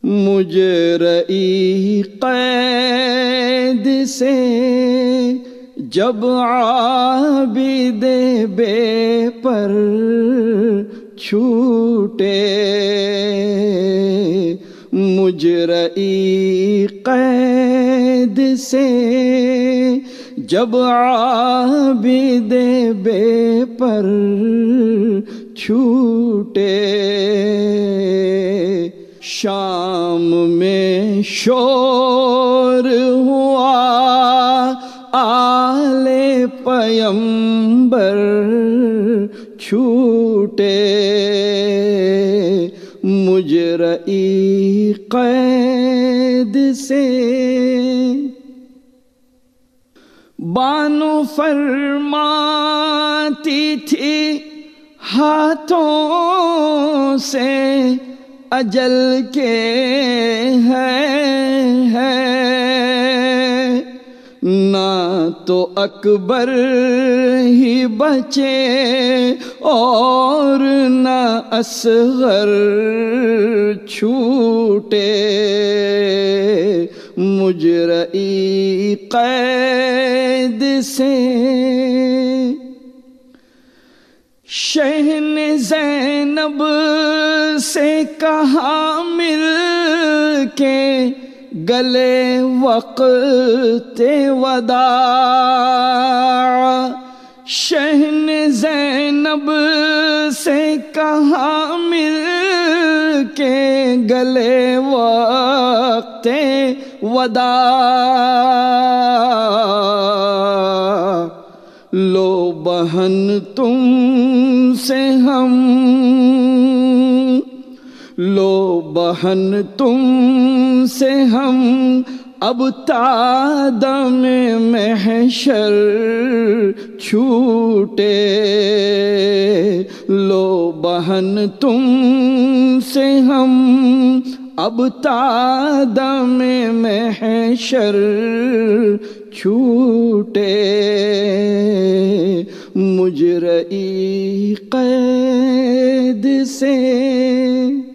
مجرئی قید سے جب عابد بے پر چھوٹے، مجرئی قید سے جب عابد بے پر چھوٹے، شام میں شور ہوا آل پیمبر چھوٹے، مجرئی قید سے بانو فرماتی تھی ہاتھوں سے اجل کے ہے نہ تو اکبر ہی بچے اور نہ اصغر چھوٹے، مجرئی قید سے شہن زینب سے کہا مل کے گلے وقت وداع، شہن زینب سے کہا مل کے گلے وقت وداع، لو بہن تم سے ہم، لو بہن تم سے ہم اب تادم محشر چھوٹے، لو بہن تم سے ہم اب تادم محشر چھوٹے، مجرئی قید سے